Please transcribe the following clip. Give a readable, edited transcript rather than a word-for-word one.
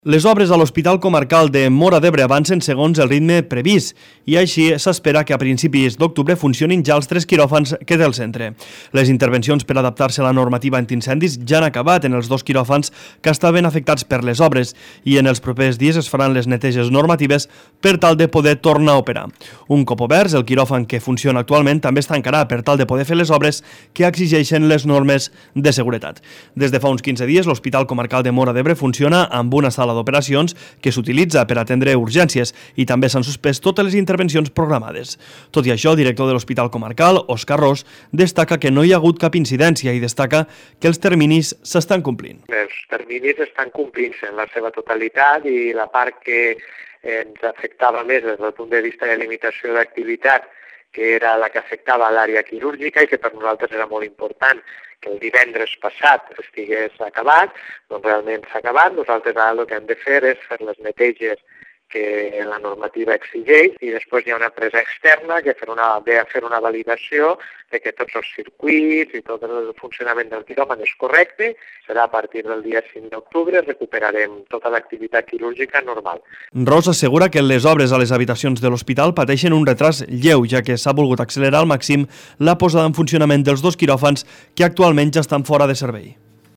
Les obres a l'Hospital Comarcal de Móra d'Ebre avancen segons el ritme previst i així s'espera que a principis d'octubre funcionin ja els 3 quiròfans que té el centre. Les intervencions per adaptar-se a la normativa antiincendis ja han acabat en els 2 quiròfans que estaven afectats per les obres i en els propers dies es faran les neteges normatives per tal de poder tornar a operar. Un cop oberts, el quiròfan que funciona actualment també es tancarà per tal de poder fer les obres que exigeixen les normes de seguretat. Des de fa uns 15 dies, l'Hospital Comarcal de Móra d'Ebre funciona amb una sala d'operacions que s'utilitza per atendre urgències i també s'han suspès totes les intervencions programades. Tot i això, el director de l'Hospital Comarcal, Òscar Ros, destaca que no hi ha hagut cap incidència i destaca que els terminis s'estan complint. Els terminis estan complint-se en la seva totalitat i la part que ens afectava més des del punt de vista de limitació d'activitat, que era la que afectava l'àrea quirúrgica i que per nosaltres era molt important que el divendres passat estigués acabat, doncs realment s'ha acabat. Nosaltres ara el que hem de fer és fer les neteges que la normativa exigeix i després hi ha una empresa externa que ve a fer una validació de que tots els circuits i tot el funcionament del quiròfan és correcte. Serà a partir del dia 5 d'octubre, recuperarem tota l'activitat quirúrgica normal. Ros assegura que les obres a les habitacions de l'hospital pateixen un retras lleu, ja que s'ha volgut accelerar al màxim la posada en funcionament dels 2 quiròfans que actualment ja estan fora de servei.